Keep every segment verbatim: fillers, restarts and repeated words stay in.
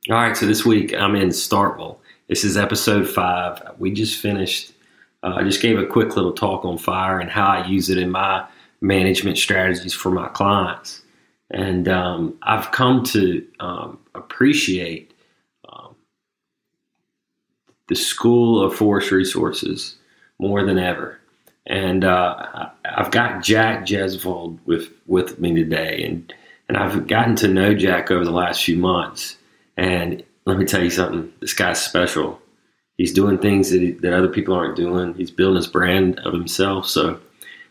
All right, so this week I'm in Starkville. This is episode five. We just finished, uh, I just gave a quick little talk on fire and how I use it in my management strategies for my clients. And um, I've come to um, appreciate um, the School of Forest Resources more than ever. And uh, I've got Jack Jesvold with, with me today, and, and I've gotten to know Jack over the last few months. And let me tell you something, this guy's special. He's doing things that, he, that other people aren't doing. He's building his brand of himself. So,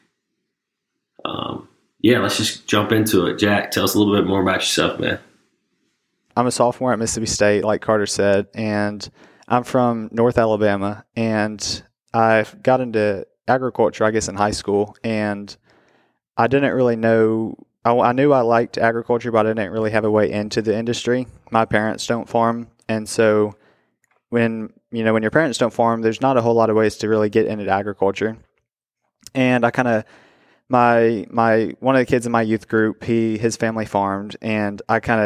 um, yeah, let's just jump into it. Jack, tell us a little bit more about yourself, man. I'm a sophomore at Mississippi State, like Carter said, and I'm from North Alabama, and I got into agriculture, I guess, in high school, and I didn't really know, I, I knew I liked agriculture, but I didn't really have a way into the industry. My parents don't farm, and so when, you know, when your parents don't farm, there's not a whole lot of ways to really get into agriculture. And I kind of, my, my, one of the kids in my youth group, he, his family farmed, and I kind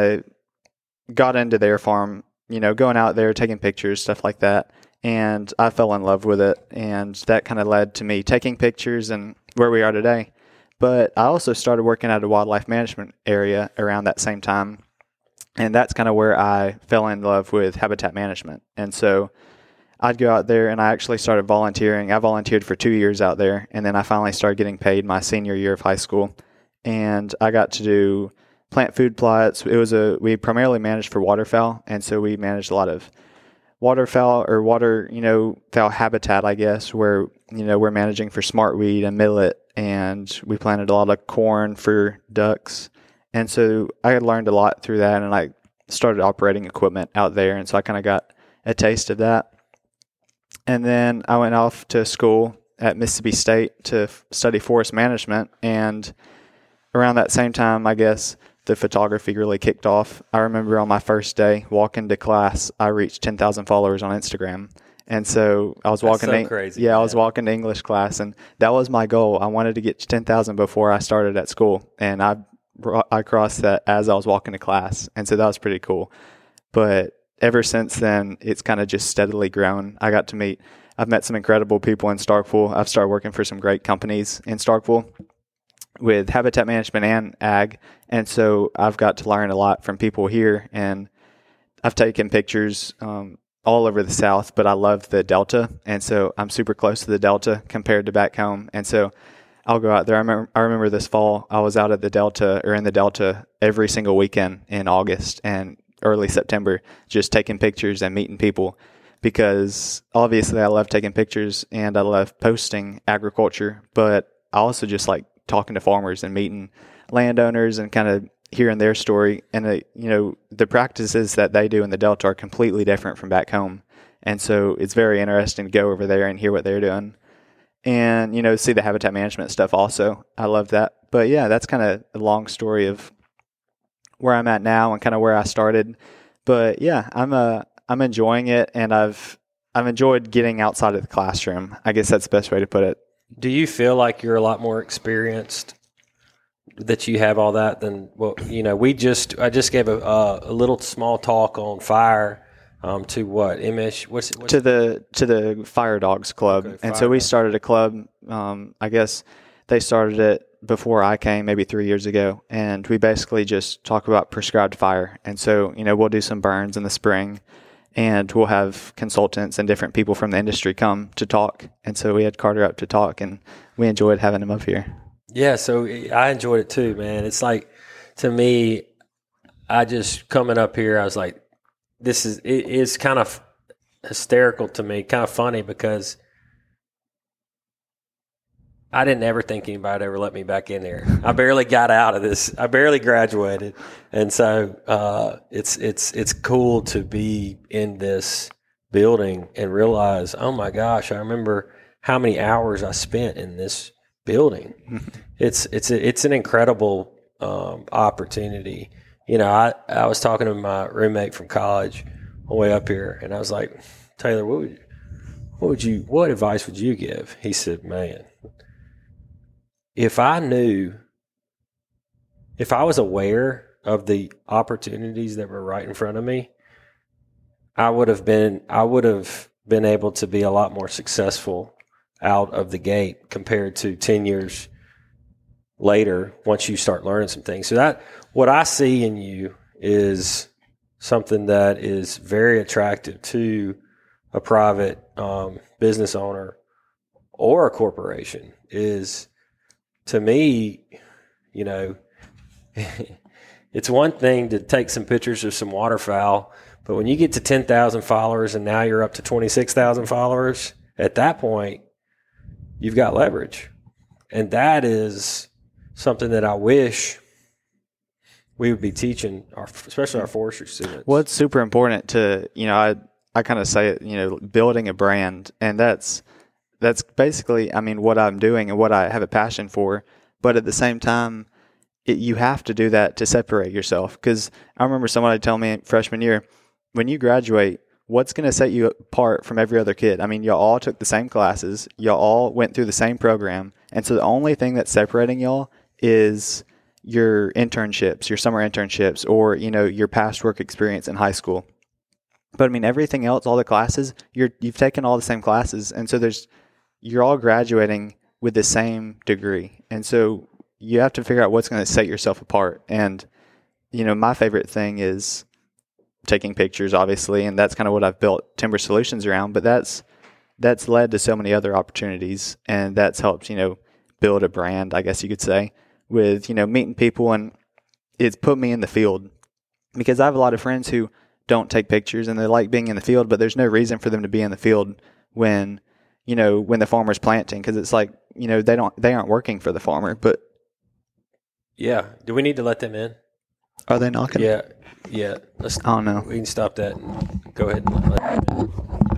of got into their farm, you know, going out there, taking pictures, stuff like that. And I fell in love with it, and that kind of led to me taking pictures and where we are today. But I also started working at a wildlife management area around that same time, and that's kind of where I fell in love with habitat management. And so I'd go out there, and I actually started volunteering. I volunteered for two years out there, and then I finally started getting paid my senior year of high school, and I got to do plant food plots. It was a we primarily managed for waterfowl, and so we managed a lot of waterfowl or water, you know, fowl habitat, I guess, where, you know, we're managing for smartweed and millet, and we planted a lot of corn for ducks. And so I had learned a lot through that, and I started operating equipment out there. And so I kind of got a taste of that. And then I went off to school at Mississippi State to f- study forest management. And around that same time, I guess, the photography really kicked off. I remember on my first day walking to class, I reached ten thousand followers on Instagram. And so I was That's walking so to, crazy, yeah, man. I was walking to English class, and that was my goal. I wanted to get to ten thousand before I started at school. And I, I crossed that as I was walking to class. And so that was pretty cool. But ever since then, it's kind of just steadily grown. I got to meet, I've met some incredible people in Starkville. I've started working for some great companies in Starkville with habitat management and ag. And so I've got to learn a lot from people here, and I've taken pictures um, all over the South, but I love the Delta. And so I'm super close to the Delta compared to back home. And so I'll go out there. I remember, I remember this fall, I was out at the Delta or in the Delta every single weekend in August and early September, just taking pictures and meeting people, because obviously I love taking pictures and I love posting agriculture, but I also just like talking to farmers and meeting landowners and kind of hearing their story. And, uh, you know, the practices that they do in the Delta are completely different from back home. And so it's very interesting to go over there and hear what they're doing and, you know, see the habitat management stuff also. I love that. But yeah, that's kind of a long story of where I'm at now and kind of where I started. But yeah, I'm uh, I'm enjoying it, and I've I've enjoyed getting outside of the classroom. I guess that's the best way to put it. Do you feel like you're a lot more experienced, that you have all that than, well, you know, we just, I just gave a, uh, a little small talk on fire um, to what, M S, what's it? What's to the, to the Fire Dogs Club. Okay, and Fire so we Dogs. started a club. Um, I guess they started it before I came, maybe three years ago. And we basically just talk about prescribed fire. And so, you know, we'll do some burns in the spring, and we'll have consultants and different people from the industry come to talk. And so we had Carter up to talk, and we enjoyed having him up here. Yeah, so I enjoyed it too, man. It's like, to me, I just coming up here, I was like, this is, it is kind of hysterical to me, kind of funny, because I didn't ever think anybody would ever let me back in there. I barely got out of this. I barely graduated. And so uh, it's it's it's cool to be in this building and realize, oh my gosh, I remember how many hours I spent in this building. it's it's a, it's an incredible um, opportunity. You know, I, I was talking to my roommate from college on the way up here, and I was like, Taylor, what would what would you what advice would you give? He said, man, if I knew, if I was aware of the opportunities that were right in front of me, I would have been I would have been able to be a lot more successful out of the gate compared to ten years later once you start learning some things. So that what I see in you is something that is very attractive to a private um, business owner or a corporation. Is, to me, you know, it's one thing to take some pictures of some waterfowl, but when you get to ten thousand followers and now you're up to twenty-six thousand followers, at that point, you've got leverage. And that is something that I wish we would be teaching, our, especially our forestry students. Well, it's super important to, you know, I, I kind of say it, you know, building a brand. And that's, that's basically, I mean, what I'm doing and what I have a passion for. But at the same time, it, you have to do that to separate yourself. Because I remember somebody telling me freshman year, when you graduate, what's going to set you apart from every other kid? I mean, y'all all took the same classes. Y'all all went through the same program. And so the only thing that's separating y'all is your internships, your summer internships, or, you know, your past work experience in high school. But I mean, everything else, all the classes, you're, you've taken all the same classes. And so there's, you're all graduating with the same degree. And so you have to figure out what's going to set yourself apart. And, you know, my favorite thing is taking pictures, obviously, and that's kind of what I've built Timber Solutions around. But that's that's led to so many other opportunities, and that's helped, you know, build a brand, I guess you could say, with, you know, meeting people, and it's put me in the field because I have a lot of friends who don't take pictures and they like being in the field, but there's no reason for them to be in the field when, you know, when the farmer's planting, because it's like, you know, they don't they aren't working for the farmer. But yeah, do we need to let them in? Are they knocking? Yeah, yeah. Let's. I don't know. We can stop that and go ahead and let them in.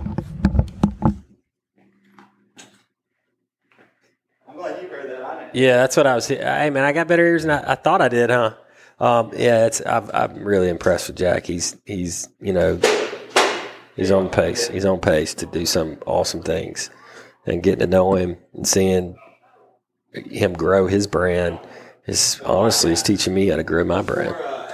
I'm glad you heard that. I didn't. Yeah, that's what I was. Hey, man, I got better ears than I, I thought I did, huh? Um, yeah, it's. I've, I'm really impressed with Jack. He's he's you know he's on pace. He's on pace to do some awesome things, and getting to know him and seeing him grow his brand is honestly is teaching me how to grow my brand.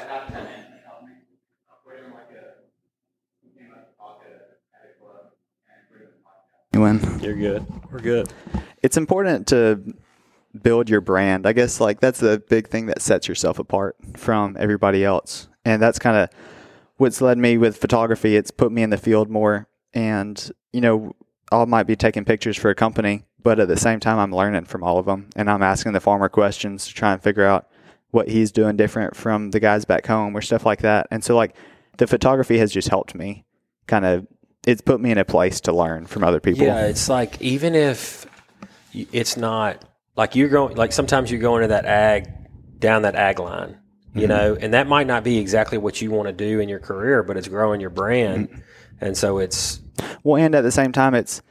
You win. You're good. We're good. It's important to build your brand. I guess like that's the big thing that sets yourself apart from everybody else. And that's kind of what's led me with photography. It's put me in the field more. And, you know, I might be taking pictures for a company, but at the same time, I'm learning from all of them. And I'm asking the farmer questions to try and figure out what he's doing different from the guys back home or stuff like that. And so like the photography has just helped me kind of, it's put me in a place to learn from other people. Yeah, it's like even if it's not like you're going, like sometimes you're going to that ag, down that ag line, you mm-hmm. know, and that might not be exactly what you want to do in your career, but it's growing your brand. Mm-hmm. And so it's. Well, and at the same time, it's,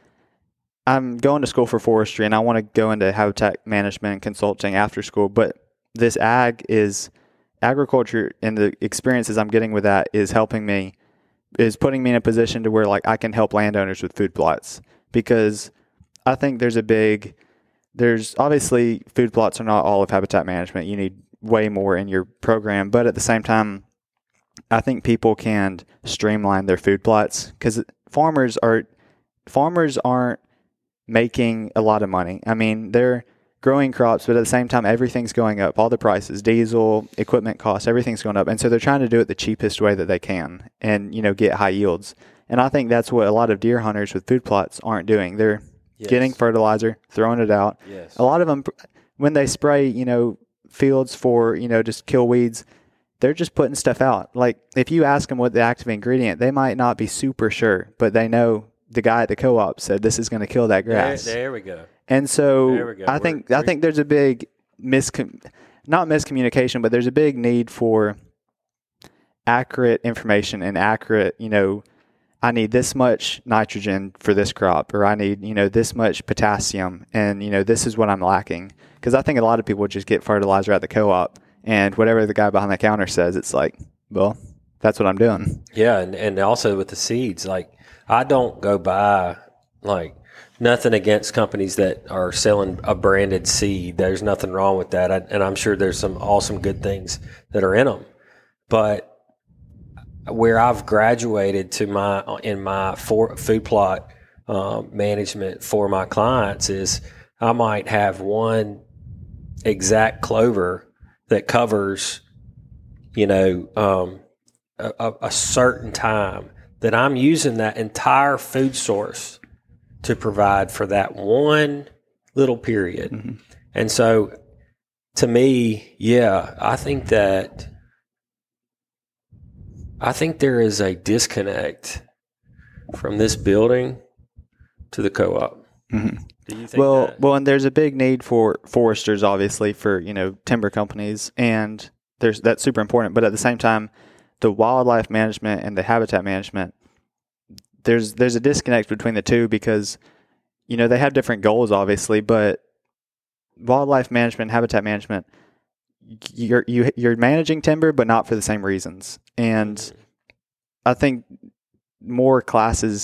I'm going to school for forestry and I want to go into habitat management and consulting after school, but this ag is agriculture, and the experiences I'm getting with that is helping me, is putting me in a position to where like I can help landowners with food plots, because I think there's a big, there's obviously food plots are not all of habitat management. You need way more in your program, but at the same time, I think people can streamline their food plots, because farmers are, farmers aren't making a lot of money. I mean, they're growing crops, but at the same time, everything's going up. All the prices, diesel, equipment costs, everything's going up. And so they're trying to do it the cheapest way that they can and, you know, get high yields. And I think that's what a lot of deer hunters with food plots aren't doing. They're yes. getting fertilizer, throwing it out. Yes. A lot of them, when they spray, you know, fields for, you know, just kill weeds, they're just putting stuff out. Like if you ask them what the active ingredient, they might not be super sure, but they know the guy at the co-op said this is going to kill that grass. There, there we go. And so I think we're, I think there's a big miscom- not miscommunication, but there's a big need for accurate information and accurate, you know, I need this much nitrogen for this crop, or I need, you know, this much potassium, and, you know, this is what I'm lacking. Because I think a lot of people just get fertilizer at the co-op, and whatever the guy behind the counter says, it's like, well, that's what I'm doing. Yeah, and, and also with the seeds, like I don't go buy, like, nothing against companies that are selling a branded seed. There's nothing wrong with that. I, and I'm sure there's some awesome good things that are in them. But where I've graduated to my in my for, food plot um, management for my clients is I might have one exact clover that covers, you know, um, a, a certain time that I'm using that entire food source to provide for that one little period. Mm-hmm. And so to me, yeah, I think that I think there is a disconnect from this building to the co-op. Mm-hmm. Do you think well, that? well, and there's a big need for foresters, obviously, for, you know, timber companies, and there's that's super important. But at the same time, the wildlife management and the habitat management, there's there's a disconnect between the two because, you know, they have different goals, obviously, but wildlife management, habitat management, you're you, you're managing timber, but not for the same reasons. And I think more classes,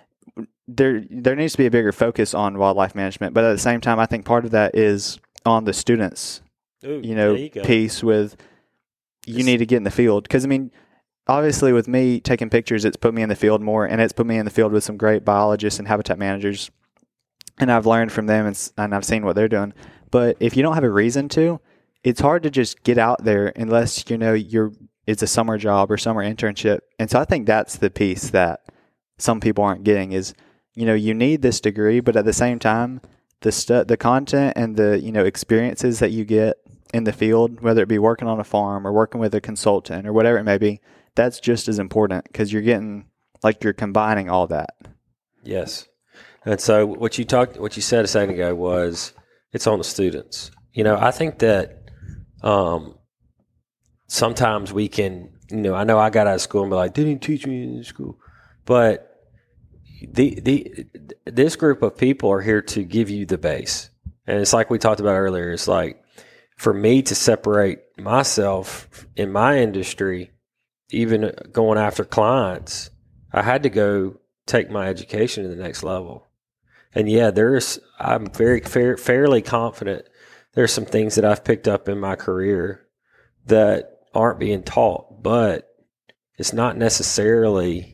there there needs to be a bigger focus on wildlife management, but at the same time, I think part of that is on the students, Ooh, you know, you piece with you it's, need to get in the field. Because, I mean, obviously with me taking pictures, it's put me in the field more, and it's put me in the field with some great biologists and habitat managers, and I've learned from them, and, and I've seen what they're doing. But if you don't have a reason to, it's hard to just get out there unless, you know, you're it's a summer job or summer internship. And so I think that's the piece that some people aren't getting is, you know, you need this degree, but at the same time, the stu- the content and the, you know, experiences that you get in the field, whether it be working on a farm or working with a consultant or whatever it may be, that's just as important because you're getting, like, you're combining all that. Yes. And so what you talked, what you said a second ago was it's on the students. You know, I think that um, sometimes we can, you know, I know I got out of school and be like, didn't teach me in school, but the the this group of people are here to give you the base. And it's like we talked about earlier. It's like for me to separate myself in my industry, even going after clients, I had to go take my education to the next level. And yeah, there's, I'm very fair, fairly confident there's some things that I've picked up in my career that aren't being taught, but it's not necessarily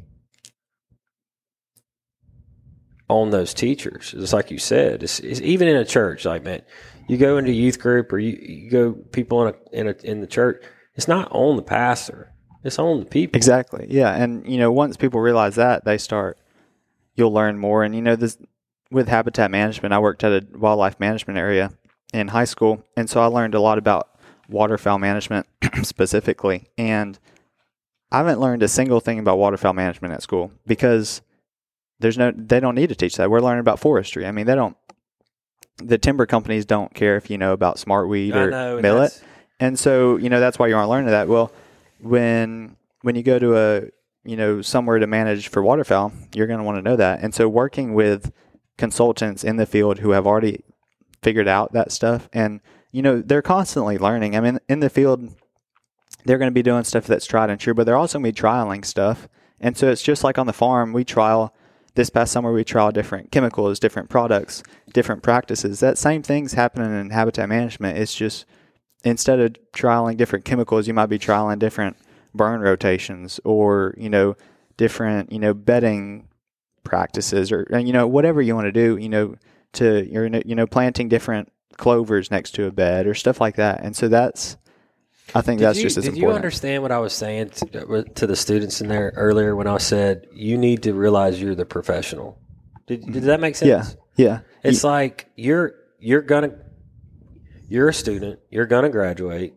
on those teachers. It's like you said, it's, it's even in a church, like, man, you go into youth group or you, you go people in a, in a, in the church, it's not on the pastor. It's on the people. Exactly. Yeah. And, you know, once people realize that, they start, you'll learn more. And, you know, this with habitat management, I worked at a wildlife management area in high school. And so I learned a lot about waterfowl management specifically. And I haven't learned a single thing about waterfowl management at school because there's no, they don't need to teach that. We're learning about forestry. I mean, they don't, the timber companies don't care if you know about smartweed or know, millet. And so, you know, that's why you aren't learning that. Well, when when you go to a, you know, somewhere to manage for waterfowl, you're going to want to know that. And so working with consultants in the field who have already figured out that stuff, and, you know, they're constantly learning. I mean, in the field, they're going to be doing stuff that's tried and true, but they're also going to be trialing stuff. And so it's just like on the farm, we trial, this past summer, we trial different chemicals, different products, different practices. That same thing's happening in habitat management. It's just, instead of trialing different chemicals, you might be trialing different burn rotations or, you know, different, you know, bedding practices or, you know, whatever you want to do, you know, to, you're, you know, planting different clovers next to a bed or stuff like that. And so that's, I think did that's you, just as did important. Did you understand what I was saying to, to the students in there earlier when I said you need to realize you're the professional? Did, did that make sense? Yeah. Yeah. It's yeah. like you're, you're going to, you're a student, you're going to graduate.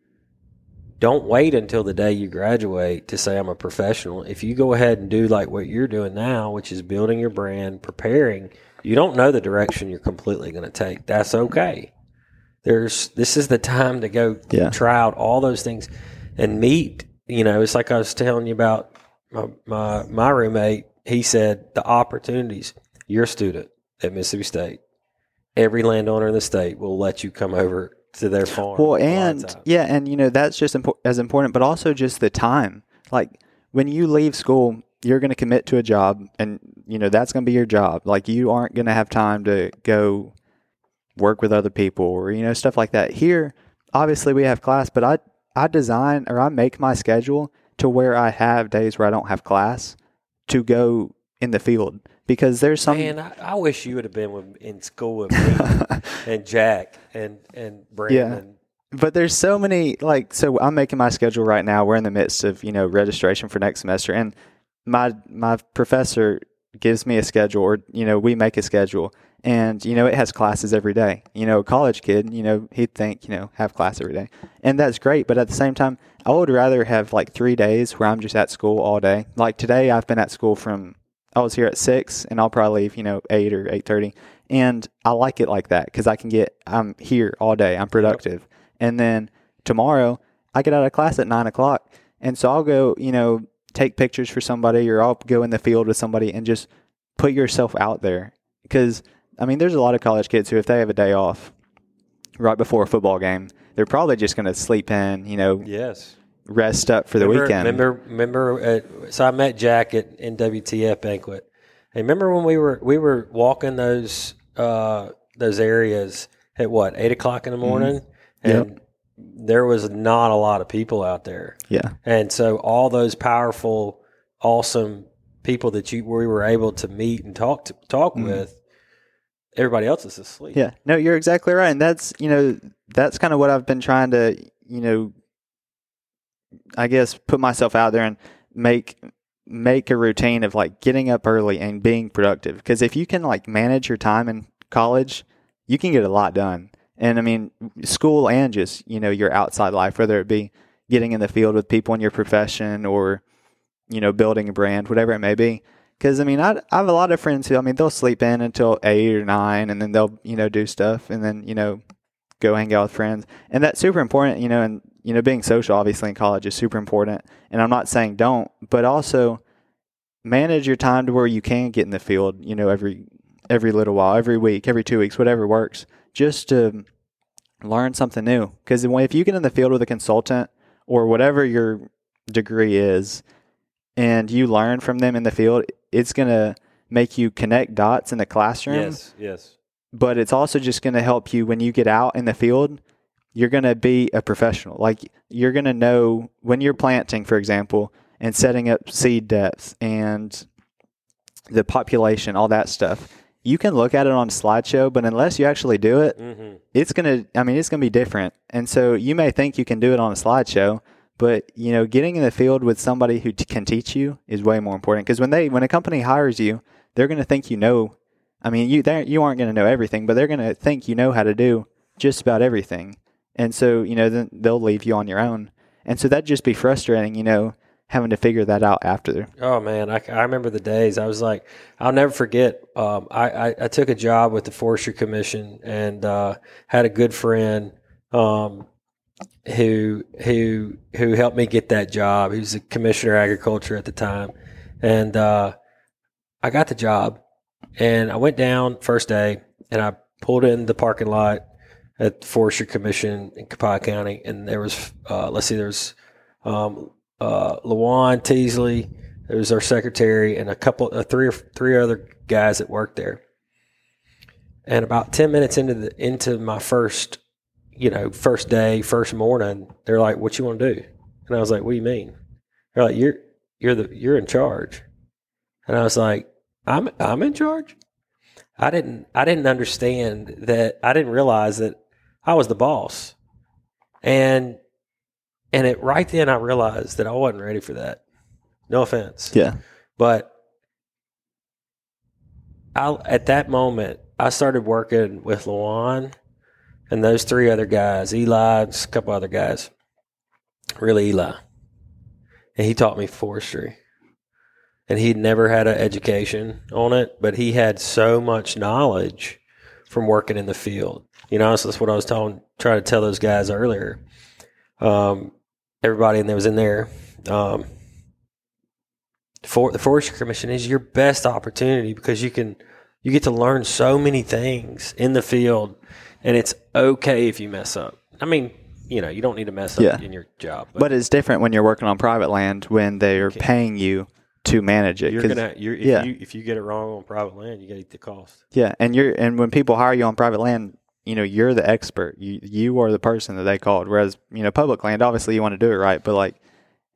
Don't wait until the day you graduate to say I'm a professional. If you go ahead and do like what you're doing now, which is building your brand, preparing, you don't know the direction you're completely going to take. That's okay. There's this is the time to go yeah. try out all those things and meet. You know, it's like I was telling you about my my, my roommate. He said the opportunities. You're a student at Mississippi State. Every landowner in the state will let you come over to their farm. Well, and yeah, and you know that's just impo- as important, but also just the time. Like when you leave school, you're going to commit to a job, and you know that's going to be your job. Like you aren't going to have time to go work with other people or you know stuff like that. Here, obviously, we have class, but I I design or I make my schedule to where I have days where I don't have class to go in the field, because there's some. Man, I, I wish you would have been with, in school with me and Jack and and Brandon. Yeah. But there's so many, like, so I'm making my schedule right now. We're in the midst of, you know, registration for next semester, and my my professor gives me a schedule, or, you know, we make a schedule, and, you know, it has classes every day. You know, a college kid, you know, he'd think, you know, have class every day, and that's great. But at the same time, I would rather have like three days where I'm just at school all day. Like today, I've been at school from, I was here at six, and I'll probably leave, you know, eight or eight thirty, and I like it like that because I can get, I'm here all day, I'm productive. Yep. And then tomorrow, I get out of class at nine o'clock, and so I'll go, you know, take pictures for somebody, or I'll go in the field with somebody and just put yourself out there. Because, I mean, there's a lot of college kids who, if they have a day off right before a football game, they're probably just going to sleep in, you know, yes, rest up for the remember, weekend. Remember, remember at, so I met Jack at N W T F banquet. And remember when we were we were walking those uh, those areas at what, eight o'clock in the morning? Mm-hmm. And yep. There was not a lot of people out there. Yeah. And so all those powerful, awesome people that you we were able to meet and talk to, talk mm. with, everybody else is asleep. Yeah. No, you're exactly right. And that's, you know, that's kind of what I've been trying to, you know, I guess put myself out there and make make a routine of like getting up early and being productive. Because if you can like manage your time in college, you can get a lot done. And I mean, school and just, you know, your outside life, whether it be getting in the field with people in your profession or, you know, building a brand, whatever it may be. Because, I mean, I, I have a lot of friends who, I mean, they'll sleep in until eight or nine, and then they'll, you know, do stuff, and then, you know, go hang out with friends. And that's super important, you know, and, you know, being social, obviously, in college is super important. And I'm not saying don't, but also manage your time to where you can get in the field, you know, every every little while, every week, every two weeks, whatever works, just to learn something new. Because if you get in the field with a consultant or whatever your degree is, and you learn from them in the field, it's going to make you connect dots in the classroom. Yes, yes. But it's also just going to help you when you get out in the field, you're going to be a professional. Like, you're going to know when you're planting, for example, and setting up seed depths and the population, all that stuff. You can look at it on a slideshow, but unless you actually do it, mm-hmm. it's going to, I mean, it's going to be different. And so you may think you can do it on a slideshow, but, you know, getting in the field with somebody who t- can teach you is way more important. Because when they, when a company hires you, they're going to think you know. I mean, you you aren't going to know everything, but they're going to think you know how to do just about everything. And so, you know, then they'll leave you on your own. And so that'd just be frustrating, you know, having to figure that out after. Oh, man, I, I remember the days. I was like, I'll never forget. Um, I, I, I took a job with the Forestry Commission and uh, had a good friend um, who who who helped me get that job. He was the commissioner of agriculture at the time, and uh, I got the job. And I went down first day, and I pulled in the parking lot at the Forestry Commission in Copiah County, and there was uh, let's see, there was um, uh, LaJuan Teasley, there was our secretary, and a couple, uh, three or three other guys that worked there. And about ten minutes into the into my first, you know, first day, first morning, they're like, "What you want to do?" And I was like, "What do you mean?" They're like, "You're you're the you're in charge." And I was like, "I'm I'm in charge." I didn't I didn't understand that. I didn't realize that I was the boss. And and it right then I realized that I wasn't ready for that. No offense. Yeah. But I at that moment I started working with LaJuan and those three other guys, Eli, a couple other guys. Really Eli. And he taught me forestry. And he'd never had an education on it, but he had so much knowledge from working in the field. You know, so that's what I was telling, trying to tell those guys earlier. Um, everybody that was in there. Um, for the Forestry Commission is your best opportunity because you can you get to learn so many things in the field, and it's okay if you mess up. I mean, you know, you don't need to mess up yeah. in your job, but, but it's different when you're working on private land when they are paying you to manage it. You're gonna, you're, if yeah. you if you get it wrong on private land, you got to eat the cost. Yeah, and you're and when people hire you on private land, you know, you're the expert. You you are the person that they called. Whereas, you know, public land, obviously you want to do it right, but like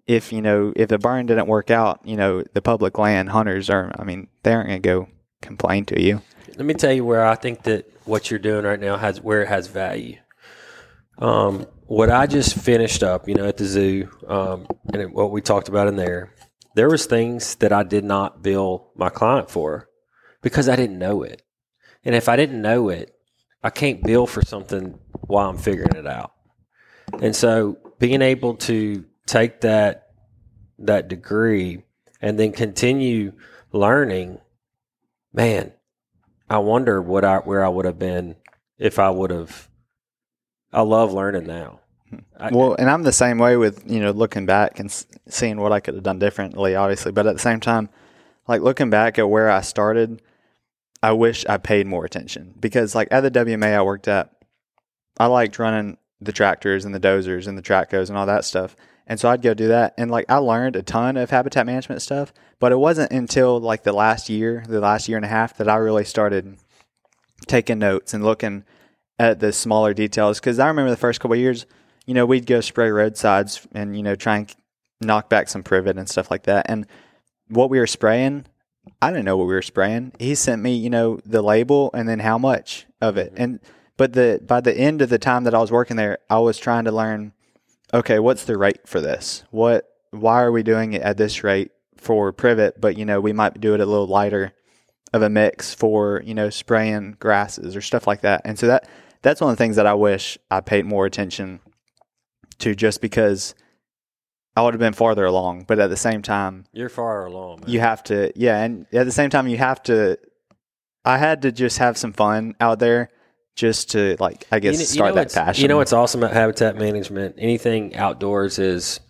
if, you know, if the burn didn't work out, you know, the public land hunters are, I mean, they aren't going to go complain to you. Let me tell you where I think that what you're doing right now has, where it has value. Um, what I just finished up, you know, at the zoo, um, and it, what we talked about in there, there was things that I did not bill my client for because I didn't know it. And if I didn't know it, I can't bill for something while I'm figuring it out. And so being able to take that that degree and then continue learning, man, I wonder what I where I would have been if I would have. I love learning now. I, well, and I'm the same way with, you know, looking back and seeing what I could have done differently, obviously. But at the same time, like looking back at where I started, I wish I paid more attention because, like, at the W M A I worked at, I liked running the tractors and the dozers and the track goes and all that stuff. And so I'd go do that. And like, I learned a ton of habitat management stuff, but it wasn't until like the last year, the last year and a half that I really started taking notes and looking at the smaller details. Cause I remember the first couple of years, you know, we'd go spray roadsides and, you know, try and knock back some privet and stuff like that. And what we were spraying, I didn't know what we were spraying. He sent me, you know, the label and then how much of it. And, but the, by the end of the time that I was working there, I was trying to learn, okay, what's the rate for this? What, why are we doing it at this rate for privet? But, you know, we might do it a little lighter of a mix for, you know, spraying grasses or stuff like that. And so that, that's one of the things that I wish I paid more attention to, just because I would have been farther along. But at the same time, you're far along, man. You have to, yeah. And at the same time, you have to, I had to just have some fun out there just to, like, I guess, you know, start you know that passion. You know what's awesome about habitat management? Anything outdoors is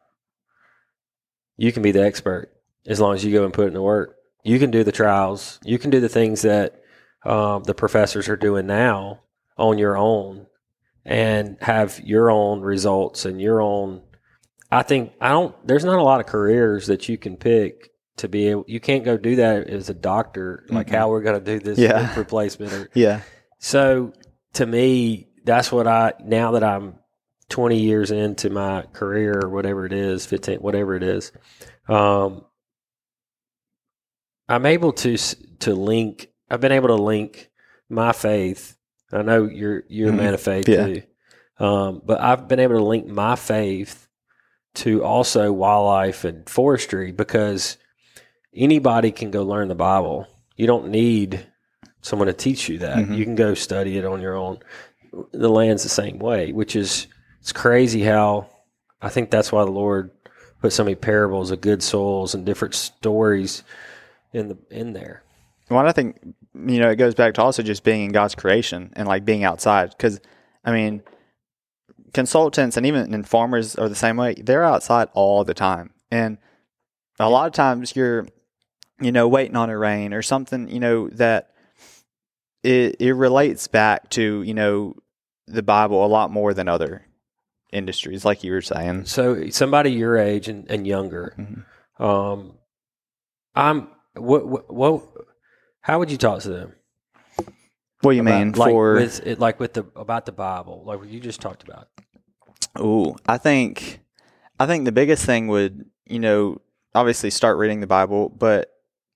you can be the expert as long as you go and put in the work. You can do the trials. You can do the things that um, the professors are doing now on your own and have your own results and your own. I think I don't. There's not a lot of careers that you can pick to be able. You can't go do that as a doctor, like mm-hmm. how we're going to do this yeah. hip replacement. Or, yeah. So to me, that's what I, now that I'm twenty years into my career or whatever it is, fifteen, whatever it is, um, I'm able to, to link, I've been able to link my faith. I know you're, you're mm-hmm. a man of faith yeah. too. Um, but I've been able to link my faith to also wildlife and forestry, because anybody can go learn the Bible. You don't need someone to teach you that. Mm-hmm. You can go study it on your own. The land's the same way, which is, it's crazy how I think that's why the Lord put so many parables of good soils and different stories in the in there. Well, I think, you know, it goes back to also just being in God's creation and like being outside. Because, I mean, consultants and even and farmers are the same way. They're outside all the time. And a lot of times you're, you know, waiting on a rain or something, you know, that it it relates back to, you know, the Bible a lot more than other industries, like you were saying. So somebody your age and, and younger, mm-hmm. um, I'm what, what what how would you talk to them? What do you about, mean like for with it, like with the about the Bible, like what you just talked about? Oh, I think I think the biggest thing would, you know, obviously start reading the Bible, but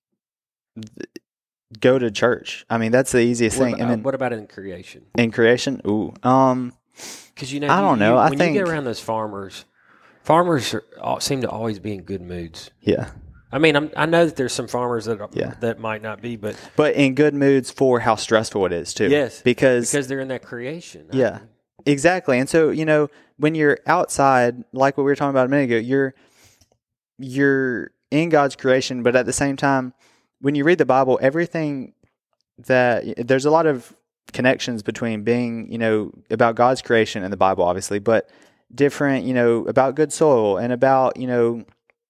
th- go to church. I mean, that's the easiest what thing. About, and then, what about in creation? In creation, ooh, um, because you know, I don't you, know. You, I when think you get around those farmers, farmers are, seem to always be in good moods. Yeah. I mean, I'm, I know that there's some farmers that are, yeah. that might not be, but but in good moods for how stressful it is too. Yes, because because they're in that creation. Yeah, I mean. Exactly. And so, you know, when you're outside, like what we were talking about a minute ago, you're you're in God's creation, but at the same time, when you read the Bible, everything that there's a lot of connections between being, you know, about God's creation and the Bible, obviously, but different, you know, about good soil and about, you know,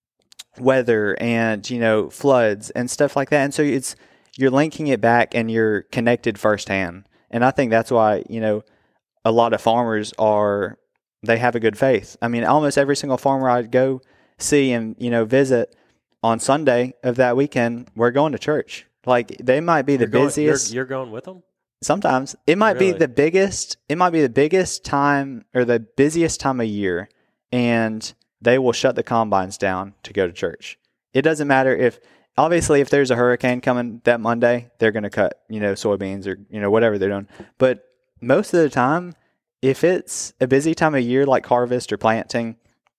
weather and, you know, floods and stuff like that. And so it's, you're linking it back and you're connected firsthand. And I think that's why, you know, a lot of farmers are, they have a good faith. I mean, almost every single farmer I go see and, you know, visit on Sunday of that weekend, we're going to church. Like, they might be the you're going, busiest. You're, you're going with them? Sometimes. It might really? be the biggest, it might be the biggest time or the busiest time of year. And they will shut the combines down to go to church. It doesn't matter if, obviously, if there's a hurricane coming that Monday, they're going to cut, you know, soybeans or, you know, whatever they're doing. But most of the time, if it's a busy time of year like harvest or planting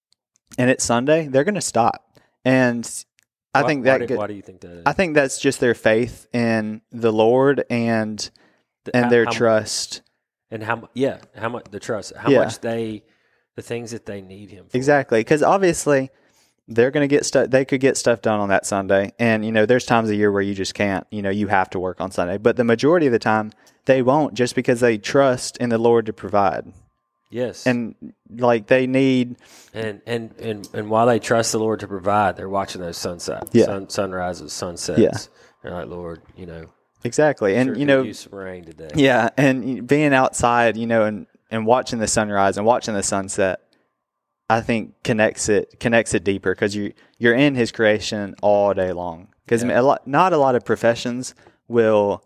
and it's Sunday, they're going to stop. And I why, think that why do, get, why do you think that is? I think that's just their faith in the Lord and and how, their how, trust. And how mu- yeah, how much the trust, how Yeah. much they the things that they need him for. Exactly, because obviously they're going to get stuff. They could get stuff done on that Sunday, and you know, there's times a year where you just can't. You know, you have to work on Sunday, but the majority of the time they won't, just because they trust in the Lord to provide. Yes. And like they need, And and and and while they trust the Lord to provide, they're watching those sunsets, Yeah. sun, sunrises, sunsets. Yeah. They're like, Lord, you know, exactly, and sure you could know, use some rain today. yeah, and being outside, you know, and and watching the sunrise and watching the sunset, I think connects it connects it deeper, because you you're in His creation all day long. Because Yeah. a lot, not a lot of professions will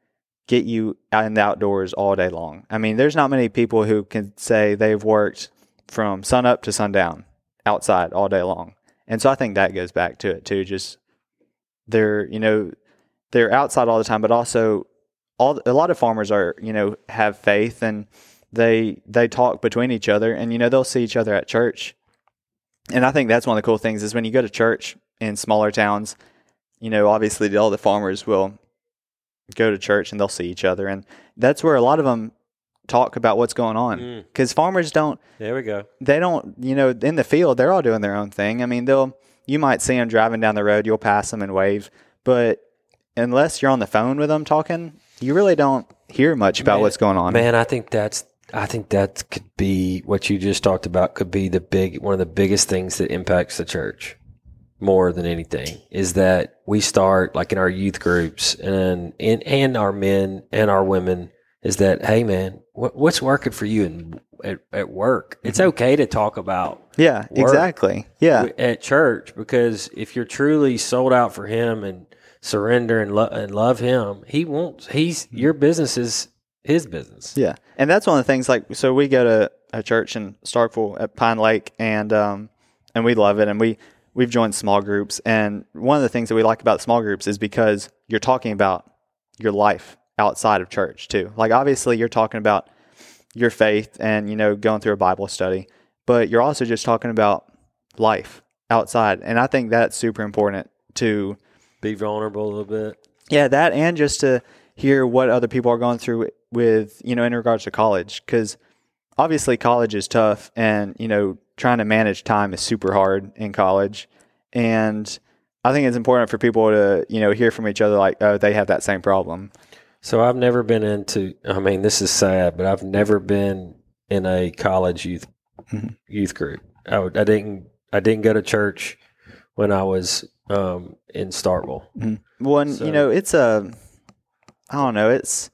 get you out in the outdoors all day long. I mean, there's not many people who can say they've worked from sun up to sundown outside all day long. And so I think that goes back to it too. Just they're, you know, they're outside all the time, but also all a lot of farmers are, you know, have faith, and they they talk between each other, and you know, they'll see each other at church. And I think that's one of the cool things is when you go to church in smaller towns, you know, obviously all the farmers will go to church and they'll see each other, and that's where a lot of them talk about what's going on, Mm. because farmers don't There we go. they don't you know, in the field they're all doing their own thing. I mean, they'll you might see them driving down the road, you'll pass them and wave, but unless you're on the phone with them talking, you really don't hear much about Man, what's going on. Man, I think that's I think that could be what you just talked about. Could be the big one of the biggest things that impacts the church more than anything, is that we start like in our youth groups and and, and our men and our women, is that, hey man, what, what's working for you in, at, at work? It's okay to talk about Yeah, work exactly. Yeah, at church, because if you're truly sold out for Him and surrender and, lo- and love Him, He wants He's your business is His business. yeah. And that's one of the things, like, so we go to a church in Starkville at Pine Lake, and um, and we love it, and we we've joined small groups, and one of the things that we like about small groups is because you're talking about your life outside of church too. Like, obviously you're talking about your faith and, you know, going through a Bible study, but you're also just talking about life outside. And I think that's super important to, Be vulnerable a little bit. yeah, that, and just to hear what other people are going through with, you know, in regards to college. Because obviously college is tough, and, you know, trying to manage time is super hard in college. And I think it's important for people to, you know, hear from each other, like, oh, they have that same problem. So I've never been into, I mean, this is sad, but I've never been in a college youth Mhm. youth group. I, would- I didn't I didn't go to church when I was um, in Starkville. Well, and, So- you know, it's a, I don't know, it's,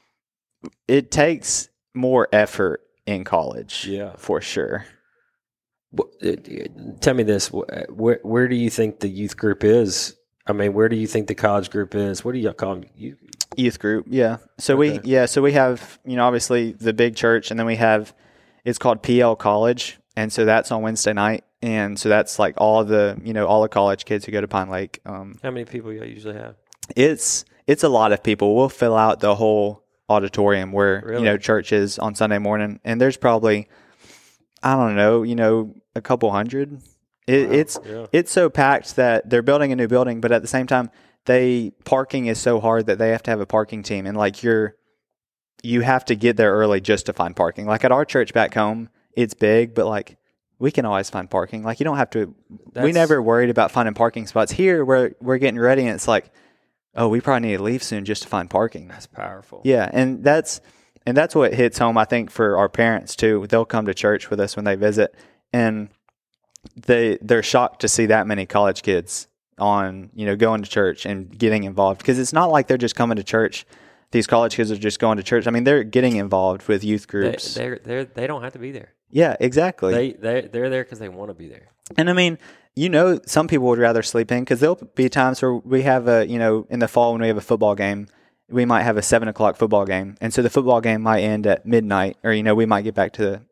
it takes more effort in college. Yeah. For sure. Wh- it- it- Tell me this: wh- where where do you think the youth group is? I mean, where do you think the college group is? What do you call them? You, Youth group, yeah. So we, Okay. yeah, so we have, you know, obviously the big church, and then we have, it's called P L College, and so that's on Wednesday night, and so that's like all the, you know, all the college kids who go to Pine Lake. Um, how many people you usually have? it's it's a lot of people. We'll fill out the whole auditorium where Really? you know church is on Sunday morning, and there's probably, I don't know, you know, a couple hundred. It, Wow. It's Yeah. it's so packed that they're building a new building, but at the same time, they parking is so hard that they have to have a parking team, and like you're, you have to get there early just to find parking. Like at our church back home, it's big, but like we can always find parking. Like you don't have to. we That's- never worried about finding parking spots. Here, we're we're getting ready, and it's like, oh, we probably need to leave soon just to find parking. That's powerful. Yeah, and that's and that's what hits home, I think, for our parents too. They'll come to church with us when they visit, and they they're shocked to see that many college kids on, you know, going to church and getting involved, because it's not like they're just coming to church. These college kids are just going to church. I mean, they're getting involved with youth They, groups. they're they're they don't have to be there. yeah, exactly. They they they're there because they want to be there. And I mean, you know, some people would rather sleep in, because there'll be times where we have a, you know, in the fall when we have a football game, we might have a seven o'clock football game. And so the football game might end at midnight, or, you know, we might get back to the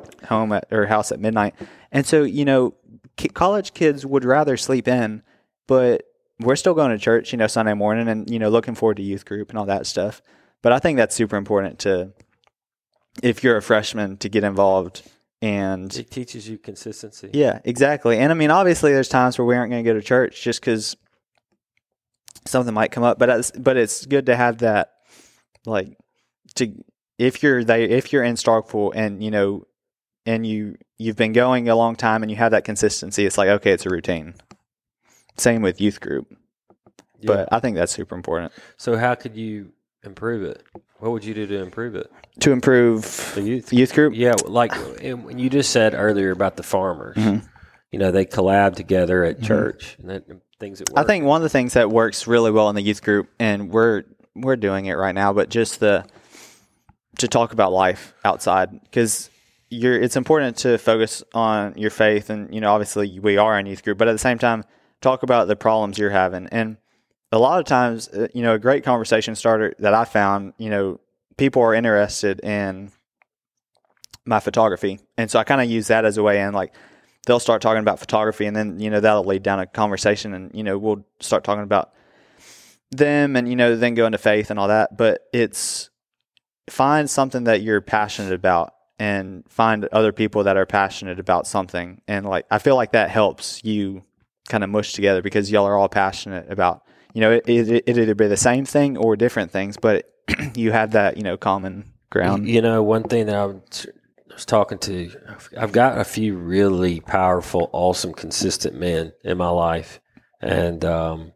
home at or house at midnight. And so, you know, ki- college kids would rather sleep in, but we're still going to church, you know, Sunday morning and, you know, looking forward to youth group and all that stuff. But I think that's super important to, if you're a freshman, to get involved. And it teaches you consistency. Yeah, exactly. And I mean, obviously there's times where we aren't going to go to church just because something might come up, but it's, but it's good to have that, like, to, if you're they, if you're in Starkville and, you know, and you, you've been going a long time and you have that consistency, it's like, okay, it's a routine. Same with youth group. Yeah. But I think that's super important. So how could you improve it? What would you do to improve it? To improve the youth youth group? Yeah, like when you just said earlier about the farmers, mm-hmm. you know, they collab together at mm-hmm. church and that, things that work. I think one of the things that works really well in the youth group, and we're we're doing it right now, but just the to talk about life outside, because you're it's important to focus on your faith, and you know, obviously we are in youth group, but at the same time, talk about the problems you're having. And a lot of times, you know, a great conversation starter that I found, you know, people are interested in my photography. And so I kind of use that as a way in, like, they'll start talking about photography and then, you know, that'll lead down a conversation and, you know, we'll start talking about them and, you know, then go into faith and all that. But it's find something that you're passionate about and find other people that are passionate about something. And like, I feel like that helps you kind of mush together because y'all are all passionate about, you know, it, it, it either be the same thing or different things, but you have that, you know, common ground. You know, one thing that I was talking to, I've got a few really powerful, awesome, consistent men in my life, and um,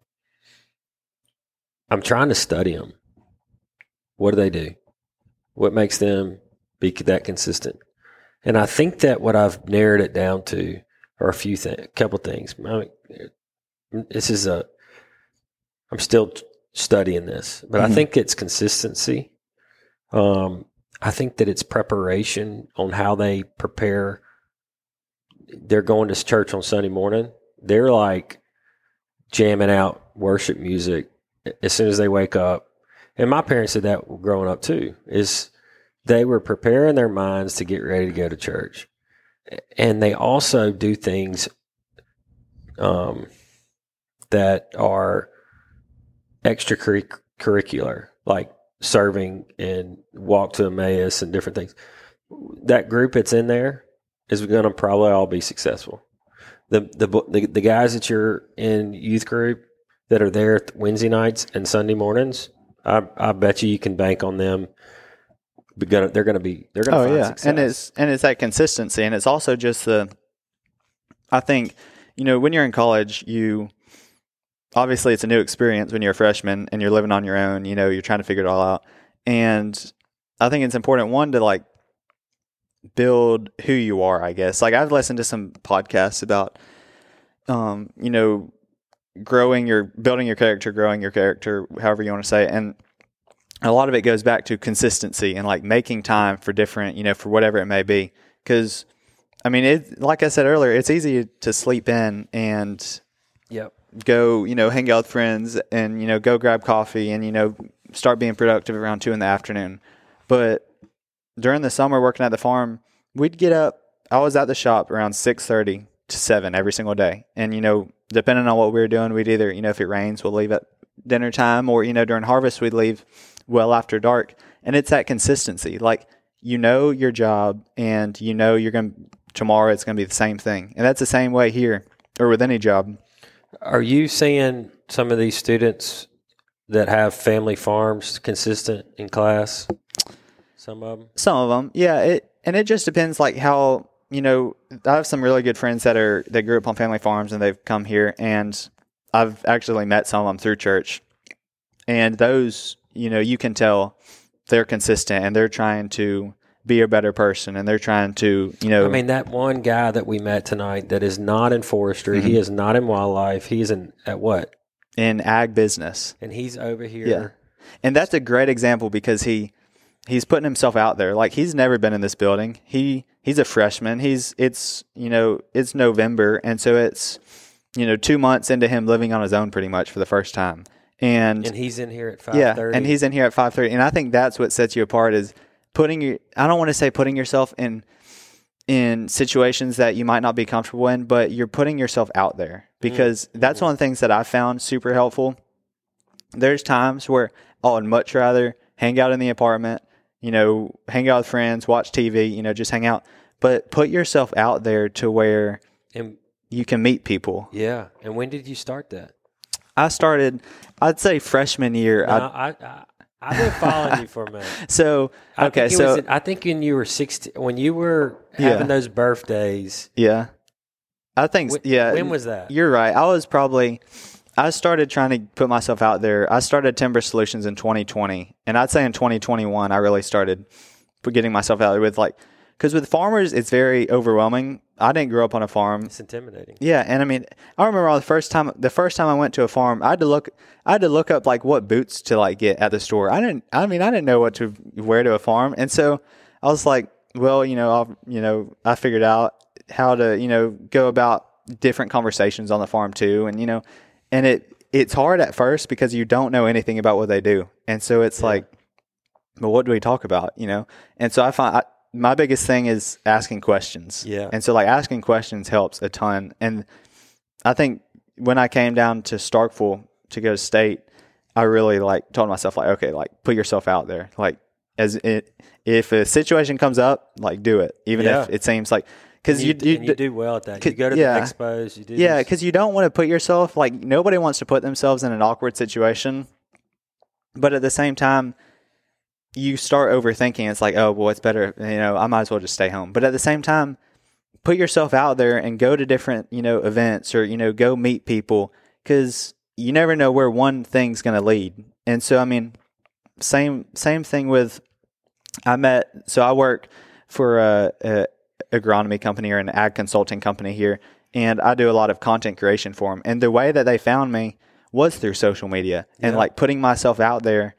I'm trying to study them. What do they do? What makes them be that consistent? And I think that what I've narrowed it down to are a few things, a couple things. I mean, this is a, I'm still studying this, but mm-hmm. I think it's consistency. Um, I think that it's preparation on how they prepare. They're going to church on Sunday morning. They're like jamming out worship music as soon as they wake up. And my parents did that growing up too, is they were preparing their minds to get ready to go to church. And they also do things um, that are extracurricular, like serving and walk to Emmaus and different things. That group that's in there is going to probably all be successful. The, the the the guys that you're in youth group that are there Wednesday nights and Sunday mornings, I, I bet you you can bank on them. They're going to be. They're going to. Oh find yeah, success. and it's and it's that consistency, and it's also just the. I think, you know, when you're in college, you obviously it's a new experience when you're a freshman and you're living on your own. You know, you're trying to figure it all out, and I think it's important one to like build who you are. I guess like I've listened to some podcasts about, um, you know, growing your building your character, growing your character, however you want to say it, and a lot of it goes back to consistency and like making time for different, you know, for whatever it may be. Because, I mean, it, like I said earlier, it's easy to sleep in and yep. go, you know, hang out with friends and, you know, go grab coffee and, you know, start being productive around two in the afternoon. But during the summer working at the farm, we'd get up. I was at the shop around six thirty to seven every single day. And, you know, depending on what we were doing, we'd either, you know, if it rains, we'll leave at dinner time, or, you know, during harvest, we'd leave well after dark. And it's that consistency. Like, you know your job and you know you're going to, tomorrow it's going to be the same thing. And that's the same way here or with any job. Are you seeing some of these students that have family farms consistent in class? Some of them? Some of them, yeah. It and it just depends like how, you know, I have some really good friends that are, that grew up on family farms and they've come here, and I've actually met some of them through church. And those, you know, you can tell they're consistent and they're trying to be a better person and they're trying to, you know. I mean, that one guy that we met tonight that is not in forestry, mm-hmm. he is not in wildlife, he's in, at what? In ag business. And he's over here. Yeah. And that's a great example because he, he's putting himself out there. Like, he's never been in this building. He, he's a freshman. He's, it's, you know, it's November. And so it's, you know, two months into him living on his own pretty much for the first time. And, and he's in here at five thirty. Yeah, and he's in here at five thirty. And I think that's what sets you apart is putting your, I don't want to say putting yourself in in situations that you might not be comfortable in, but you're putting yourself out there, because mm-hmm. that's one of the things that I found super helpful. There's times where I would much rather hang out in the apartment, you know, hang out with friends, watch T V, you know, just hang out, but put yourself out there to where and, you can meet people. Yeah. And when did you start that? I started, I'd say freshman year. No, I, I, I've been following you for a minute. So, I okay. Think so was, I think when you were sixteen, when you were having yeah. those birthdays. Yeah. I think, when, yeah. When was that? You're right. I was probably, I started trying to put myself out there. I started Timber Solutions in twenty twenty. And I'd say in twenty twenty-one, I really started getting myself out there with like, because with farmers, it's very overwhelming. I didn't grow up on a farm. It's intimidating. Yeah, and I mean, I remember the first time, the first time I went to a farm, I had to look, I had to look up like what boots to like get at the store. I didn't, I mean, I didn't know what to wear to a farm, and so I was like, well, you know, I'll, you know, I figured out how to, you know, go about different conversations on the farm too, and you know, and it it's hard at first because you don't know anything about what they do, and so it's yeah. like, well, what do we talk about, you know? And so I find. I, my biggest thing is asking questions. Yeah. And so like asking questions helps a ton. And I think when I came down to Starkville to go to state, I really like told myself like, okay, like put yourself out there. Like as it, if a situation comes up, like do it. Even yeah. if it seems like, cause you, you, you, you do well at that. You go to yeah. the expos, you do Yeah. this. Cause you don't want to put yourself like, nobody wants to put themselves in an awkward situation. But at the same time, you start overthinking. It's like, oh, well, it's better, you know, I might as well just stay home. But at the same time, put yourself out there and go to different, you know, events or, you know, go meet people, because you never know where one thing's going to lead. And so, I mean, same, same thing with, I met, so I work for a, a agronomy company or an ag consulting company here, and I do a lot of content creation for them. And the way that they found me was through social media and yeah. like putting myself out there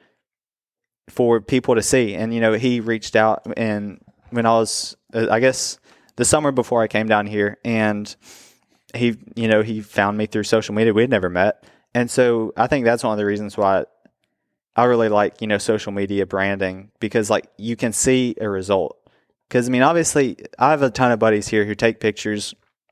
for people to see. And, you know, he reached out and when I was, uh, I guess the summer before I came down here, and he, you know, he found me through social media. We had never met. And so I think that's one of the reasons why I really like, you know, social media branding, because like you can see a result. Because I mean, obviously I have a ton of buddies here who take pictures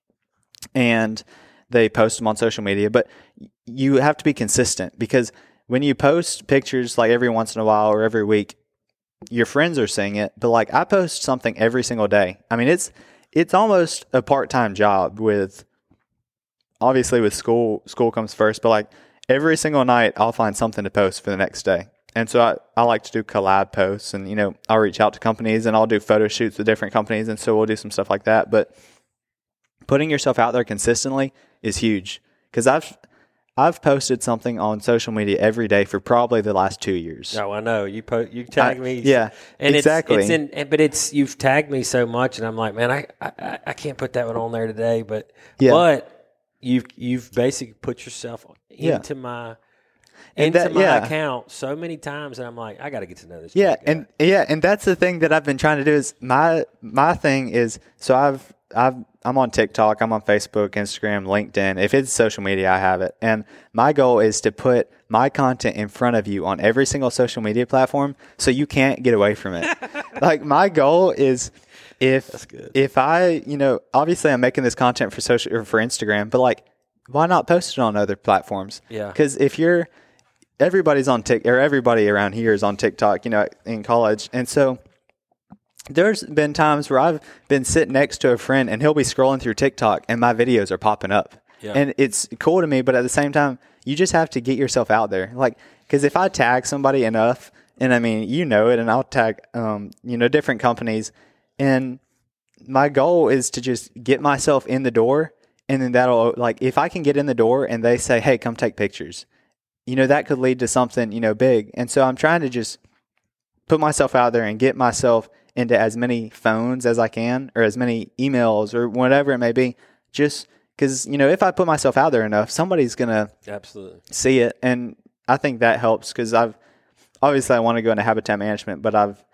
and they post them on social media, but you have to be consistent, because when you post pictures like every once in a while or every week, your friends are seeing it. But like I post something every single day. I mean, it's it's almost a part-time job with, obviously with school, school comes first, but like every single night I'll find something to post for the next day. And so I, I like to do collab posts, and, you know, I'll reach out to companies and I'll do photo shoots with different companies. And so we'll do some stuff like that. But putting yourself out there consistently is huge, because I've, I've posted something on social media every day for probably the last two years. Oh, I know. You po- you tag I, me. Yeah, and exactly. It's, it's in, but it's, you've tagged me so much, and I'm like, man, I, I, I can't put that one on there today. But, yeah. but you've, you've basically put yourself into yeah. my, and into that, my yeah. account so many times, and I'm like, I got to get to know this. Yeah. guy. And yeah. And that's the thing that I've been trying to do is my, my thing is, so I've, I've, I'm on TikTok, I'm on Facebook, Instagram, LinkedIn. If it's social media, I have it. And my goal is to put my content in front of you on every single social media platform, so you can't get away from it. Like my goal is, if if I, you know, obviously I'm making this content for social or for Instagram, but like, why not post it on other platforms? Yeah. Because if you're, everybody's on Tik, or everybody around here is on TikTok, you know, in college, and so there's been times where I've been sitting next to a friend and he'll be scrolling through TikTok and my videos are popping up. Yeah. And it's cool to me, but at the same time, you just have to get yourself out there. Like, because if I tag somebody enough, and I mean, you know it, and I'll tag, um, you know, different companies, and my goal is to just get myself in the door, and then that'll, like, if I can get in the door and they say, hey, come take pictures, you know, that could lead to something, you know, big. And so I'm trying to just put myself out there and get myself into as many phones as I can, or as many emails or whatever it may be, just because, you know, if I put myself out there enough, somebody's going to absolutely see it. And I think that helps, because I've, obviously I want to go into habitat management, but I've,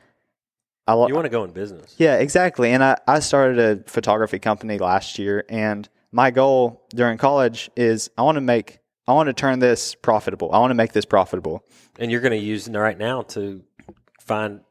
I, you want to go in business. Yeah, exactly. And I, I started a photography company last year, and my goal during college is I want to make, I want to turn this profitable. I want to make this profitable. And you're going to use it right now to find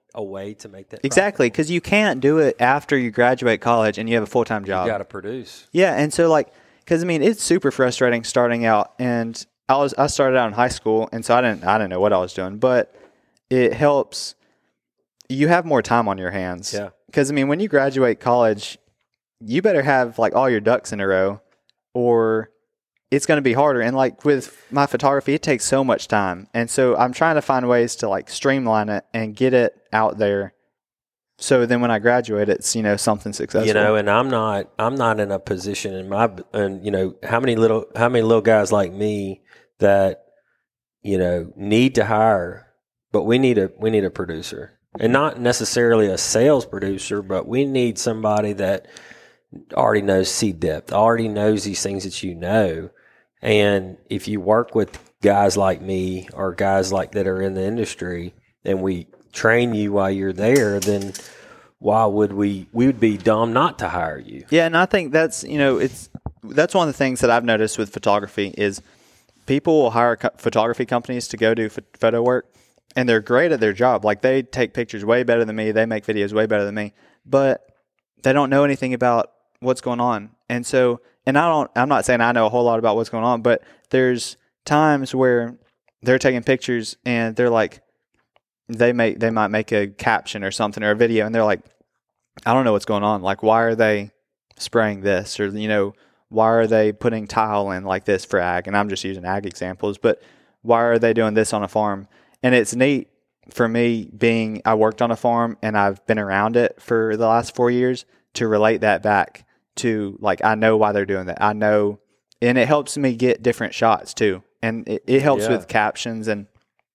a way to make that exactly, because you can't do it after you graduate college and you have a full time job. You got to produce. Yeah, and so like, because I mean, it's super frustrating starting out, and I was I started out in high school, and so I didn't I didn't know what I was doing, but it helps. You have more time on your hands. Yeah. Because I mean, when you graduate college, you better have like all your ducks in a row, or it's going to be harder. And like with my photography, it takes so much time, and so I'm trying to find ways to like streamline it and get it out there. So then when I graduate, it's, you know, something successful. You know, and I'm not I'm not in a position in my and you know how many little how many little guys like me that you know need to hire, but we need a we need a producer. And not necessarily a sales producer, but we need somebody that already knows seed depth, already knows these things that you know. And if you work with guys like me or guys like that are in the industry, and we train you while you're there, then why would we? We would be dumb not to hire you. Yeah, and I think that's you know it's that's one of the things that I've noticed with photography is people will hire co- photography companies to go do f- photo work. And they're great at their job. Like, they take pictures way better than me. They make videos way better than me. But they don't know anything about what's going on. And so, and I don't, I'm not saying I know a whole lot about what's going on, but there's times where they're taking pictures and they're like, they make, they might make a caption or something or a video, and they're like, I don't know what's going on. Like, why are they spraying this? Or, you know, why are they putting tile in like this for ag? And I'm just using ag examples, but why are they doing this on a farm? And it's neat for me being, I worked on a farm and I've been around it for the last four years to relate that back to, like, I know why they're doing that. I know, and it helps me get different shots too. And it, it helps Yeah. with captions and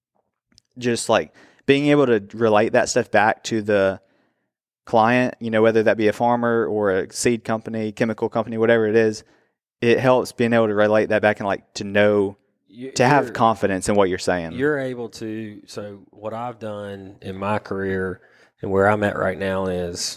just like being able to relate that stuff back to the client, you know, whether that be a farmer or a seed company, chemical company, whatever it is, it helps being able to relate that back and like to know, You- to have you're- confidence in what you're saying. You're able to. So what I've done in my career and where I'm at right now is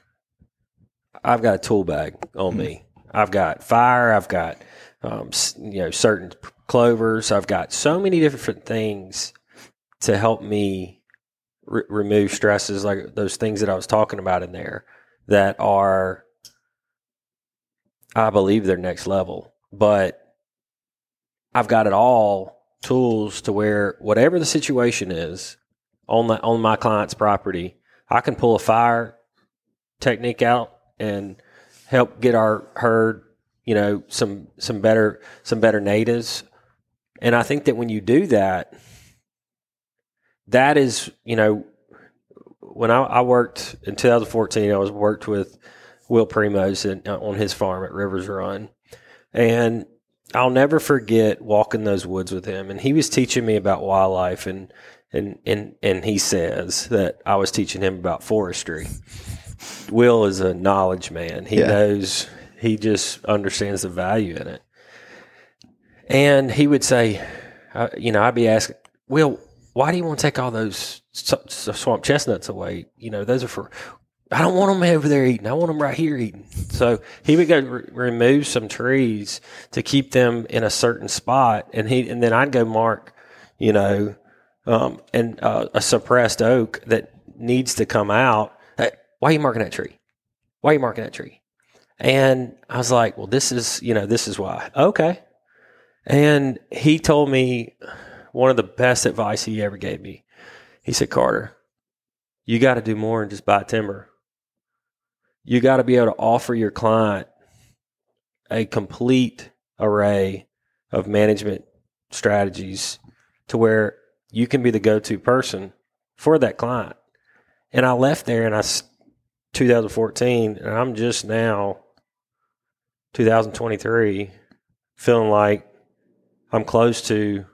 I've got a tool bag on me. I've got fire. I've got um, s- you know certain clovers. I've got so many different things to help me re- remove stresses, like those things that I was talking about in there that are, I believe, they're next level. But I've got it all tools to where whatever the situation is on the, on my client's property, I can pull a fire technique out and help get our herd, you know, some some better some better natives. And I think that when you do that, that is, you know, when I, I worked in two thousand fourteen, I was worked with Will Primos in, on his farm at Rivers Run, and I'll never forget walking those woods with him, and he was teaching me about wildlife, and and and and he says that I was teaching him about forestry. Will is a knowledge man. He Yeah. knows, he just understands the value in it. And he would say, uh, you know, I'd be asking, Will, why do you want to take all those s- swamp chestnuts away? You know, those are for, I don't want them over there eating. I want them right here eating. So he would go re- remove some trees to keep them in a certain spot, and he and then I'd go mark, you know, um, and uh, a suppressed oak that needs to come out. Hey, why are you marking that tree? Why are you marking that tree? And I was like, well, this is, you know, this is why. Okay. And he told me one of the best advice he ever gave me. He said, Carter, you got to do more than just buy timber. You got to be able to offer your client a complete array of management strategies to where you can be the go-to person for that client. And I left there and I, two thousand fourteen, and I'm just now, two thousand twenty-three, feeling like I'm close to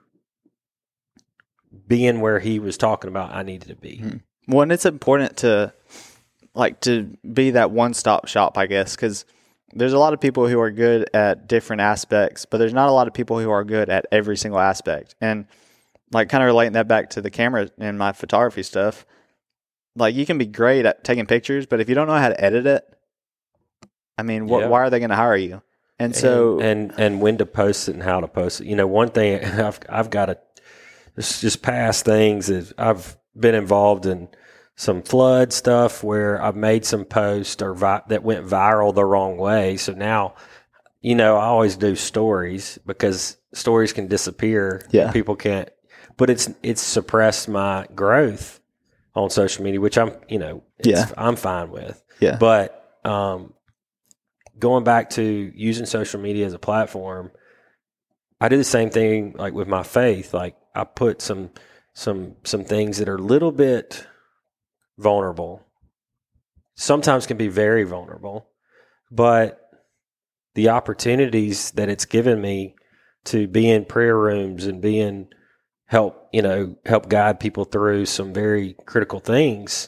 being where he was talking about I needed to be. Mm-hmm. Well, and it's important to like to be that one-stop shop, I guess, because there's a lot of people who are good at different aspects, but there's not a lot of people who are good at every single aspect. And like kind of relating that back to the camera and my photography stuff, like you can be great at taking pictures, but if you don't know how to edit it, I mean, wh- Yeah. why are they going to hire you? And so, and, and and when to post it and how to post it. You know, one thing I've I've got to just just past things is I've been involved in some flood stuff where I've made some posts or vi- that went viral the wrong way. So now, you know, I always do stories because stories can disappear. Yeah. People can't, but it's, it's suppressed my growth on social media, which I'm, you know, it's, Yeah. I'm fine with. Yeah. But, um, going back to using social media as a platform, I do the same thing like with my faith. Like I put some, some, some things that are a little bit vulnerable, sometimes can be very vulnerable, but the opportunities that it's given me to be in prayer rooms and be in help, you know, help guide people through some very critical things.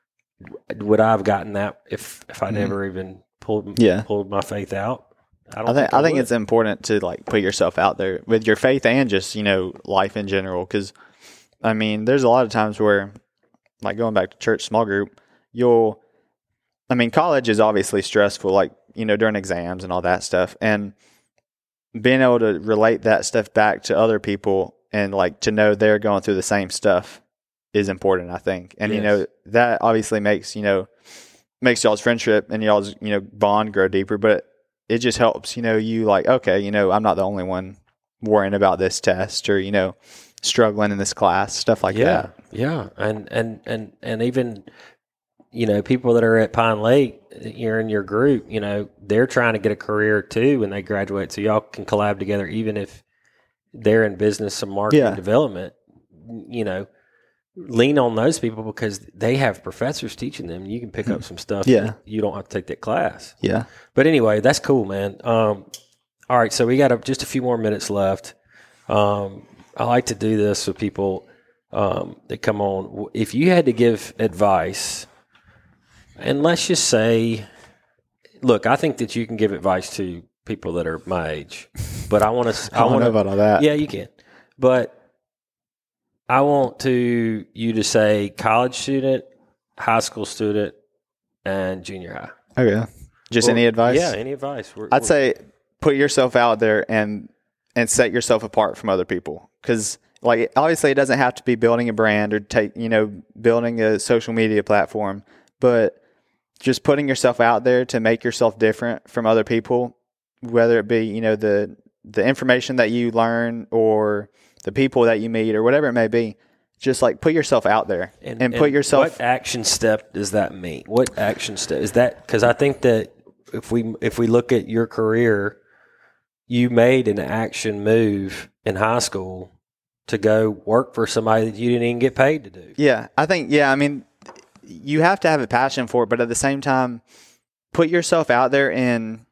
Would I have gotten that if, if I Mhm. never even pulled, Yeah. pulled my faith out? I don't I think think I think would. it's important to like put yourself out there with your faith and just, you know, life in general. Because I mean, there's a lot of times where, like going back to church small group, you'll, I mean, college is obviously stressful, like, you know, during exams and all that stuff, and being able to relate that stuff back to other people and like to know they're going through the same stuff is important, I think. And you Yes. know, that obviously makes, you know, makes y'all's friendship and y'all's, you know, bond grow deeper, but it just helps, you know, you like, okay, you know, I'm not the only one worrying about this test or, you know, struggling in this class, stuff like yeah, that. yeah, and and and and even, you know, people that are at Pine Lake, you're in your group, you know, they're trying to get a career too when they graduate, so y'all can collab together, even if they're in business and marketing Yeah. development. You know, lean on those people because they have professors teaching them. You can pick up some stuff. Yeah. that you don't have to take that class. Yeah. But anyway, that's cool, man. Um, all right, so we got a, just a few more minutes left. Um, I like to do this with people um, that come on. If you had to give advice, and let's just say, look, I think that you can give advice to people that are my age, but I want to. I don't want know about all that. Yeah, you can, but I want to you to say college student, high school student, and junior high. Okay. Just Or- any advice? Yeah, any advice? We're, I'd we're- say put yourself out there and and set yourself apart from other people. Because like obviously it doesn't have to be building a brand or take you know building a social media platform, but just putting yourself out there to make yourself different from other people, whether it be you know the the information that you learn or the people that you meet or whatever it may be. Just like put yourself out there and, put yourself. What action step does that mean? What action step is that? Because I think that if we if we look at your career, you made an action move in high school to go work for somebody that you didn't even get paid to do. Yeah, I think, yeah, I mean, you have to have a passion for it, but at the same time, put yourself out there in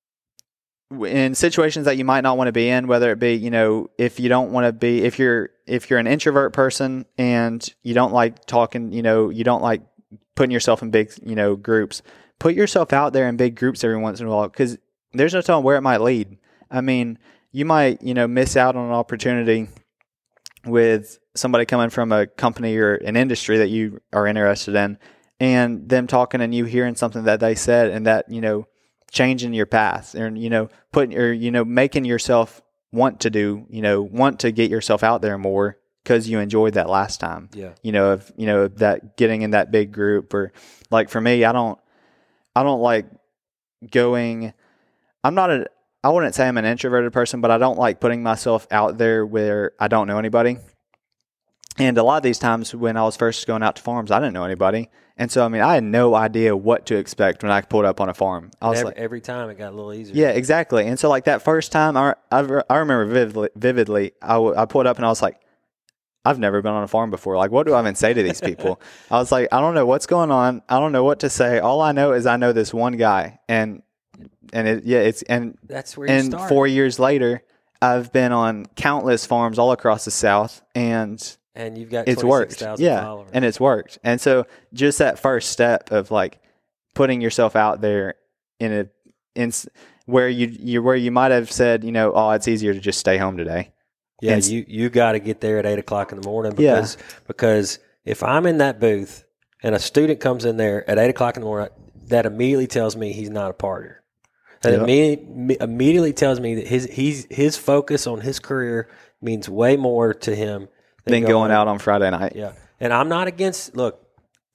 in situations that you might not want to be in, whether it be, you know, if you don't want to be, if you're, if you're an introvert person and you don't like talking, you know, you don't like putting yourself in big, you know, groups, put yourself out there in big groups every once in a while, because there's no telling where it might lead. I mean, you might, you know, miss out on an opportunity with somebody coming from a company or an industry that you are interested in and them talking and you hearing something that they said and that, you know, changing your path and, you know, putting or, you know, making yourself want to do, you know, want to get yourself out there more because you enjoyed that last time. Yeah. You know, of, you know, that getting in that big group or like for me, I don't, I don't like going, I'm not a, I wouldn't say I'm an introverted person, but I don't like putting myself out there where I don't know anybody. And a lot of these times when I was first going out to farms, I didn't know anybody. And so, I mean, I had no idea what to expect when I pulled up on a farm. I was Every, like, every time it got a little easier. yeah, exactly. And so like that first time I, I, I remember vividly, vividly I, w- I pulled up and I was like, I've never been on a farm before. Like, what do I even say to these people? I was like, I don't know what's going on. I don't know what to say. All I know is I know this one guy and, and it, yeah, it's, and, That's where you and start. four years later, I've been on countless farms all across the South and and you've got it's worked. twenty-six thousand Yeah. followers. And it's worked. And so just that first step of like putting yourself out there in a, in where you, you, where you might have said, you know, oh, it's easier to just stay home today. Yeah, And- you you got to get there at eight o'clock in the morning Yeah. because because if I'm in that booth and a student comes in there at eight o'clock in the morning, that immediately tells me he's not a partier. That Yeah. immediately, immediately tells me that his he's his focus on his career means way more to him Than going out on Friday night. Yeah, and I'm not against. Look,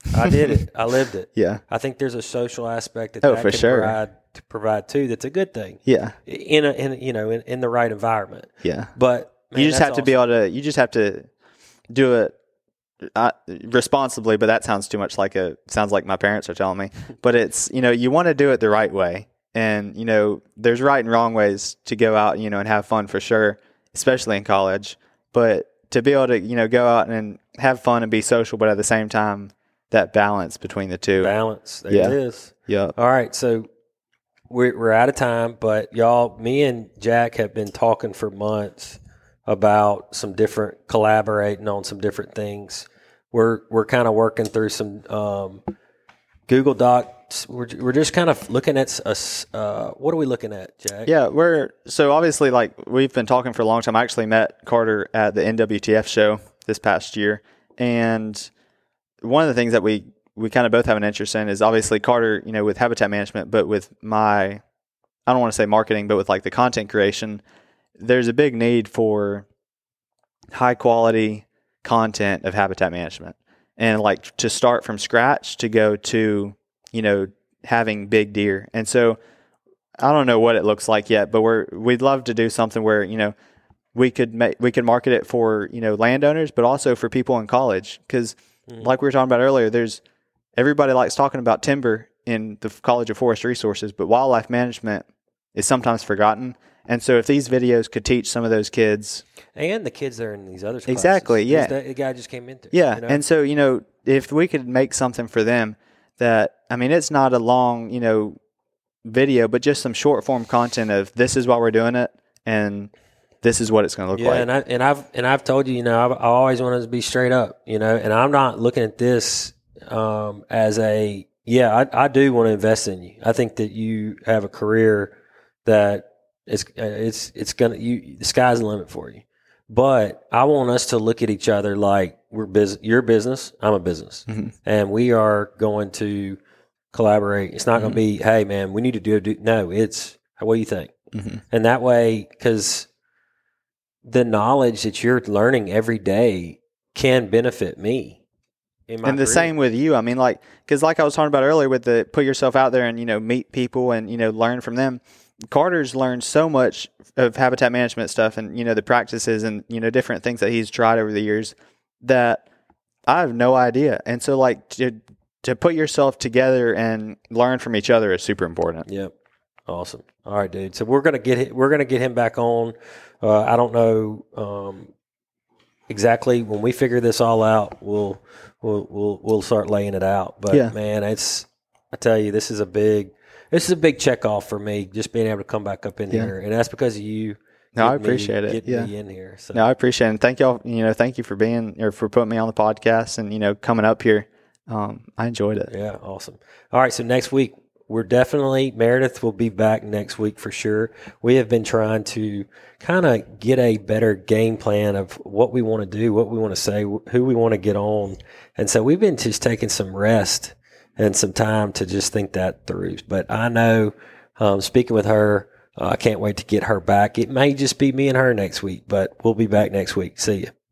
I did it. I lived it. Yeah. I think there's a social aspect that, Oh, that for can sure. provide, to provide too. That's a good thing. Yeah. In a, in you know, in, in the right environment. Yeah. But man, you just that's have to be awesome. able to, you just have to do it uh, responsibly, but that sounds too much like a, sounds like my parents are telling me, but it's, you know, you want to do it the right way. And, you know, there's right and wrong ways to go out, you know, and have fun for sure, especially in college. But to be able to, you know, go out and have fun and be social, but at the same time, that balance between the two. Balance. There Yeah. it is. Yeah. All right. So we're, we're out of time, but y'all, me and Jack have been talking for months about some different, collaborating on some different things. We're, we're kind of working through some um, Google Docs. We're, we're just kind of looking at us. Uh, what are we looking at, Jack? Yeah, we're so obviously like we've been talking for a long time. I actually met Carter at the N W T F show this past year, and one of the things that we we kind of both have an interest in is obviously Carter, you know, with habitat management, but with my, I don't want to say marketing, but with like the content creation, there's a big need for high quality content of habitat management, and like to start from scratch to go to, you know, having big deer. And so I don't know what it looks like yet, but we're, we'd love to do something where, you know, we could make, we could market it for, you know, landowners, but also for people in college. Cause mm-hmm. like we were talking about earlier, there's, everybody likes talking about timber in the College of Forest Resources, but wildlife management is sometimes forgotten. And so if these videos could teach some of those kids. And the kids that are in these other classes. Exactly. Yeah. The, the guy just came in there. Yeah. You know? And so, you know, if we could make something for them that, I mean, it's not a long, you know, video, but just some short form content of this is why we're doing it and this is what it's going to look yeah, like. and I and I've and I've told you, you know, I've, I always wanted to be straight up, you know, and I'm not looking at this um, as a yeah, I, I do want to invest in you. I think that you have a career that it's it's it's gonna you the sky's the limit for you. But I want us to look at each other like we're business. You're a business. I'm a business, mm-hmm. and we are going to collaborate. It's not mm-hmm. going to be, hey man, we need to do it. No, it's what do you think? Mm-hmm. And that way, because the knowledge that you're learning every day can benefit me. In my and the career. same with you. I mean, like, because like I was talking about earlier, with the put yourself out there and you know meet people and you know learn from them. Carter's learned so much of habitat management stuff and, you know, the practices and, you know, different things that he's tried over the years that I have no idea. And so like to, to put yourself together and learn from each other is super important. Yep. Awesome. All right, dude. So we're going to get, we're going to get him back on. Uh, I don't know um, exactly when we figure this all out, we'll, we'll, we'll, we'll start laying it out. But yeah. man, it's, I tell you, this is a big, This is a big check off for me, just being able to come back up in yeah. here, and that's because of you. No, I appreciate me, it. Getting yeah, me in here. So. No, I appreciate it. And thank y'all. You know, thank you for being or for putting me on the podcast and you know coming up here. Um, I enjoyed it. Yeah, awesome. All right, so next week we're definitely Meredith will be back next week for sure. We have been trying to kind of get a better game plan of what we want to do, what we want to say, who we want to get on, and so we've been just taking some rest and some time to just think that through. But I know, um, speaking with her, uh, I can't wait to get her back. It may just be me and her next week, but we'll be back next week. See you.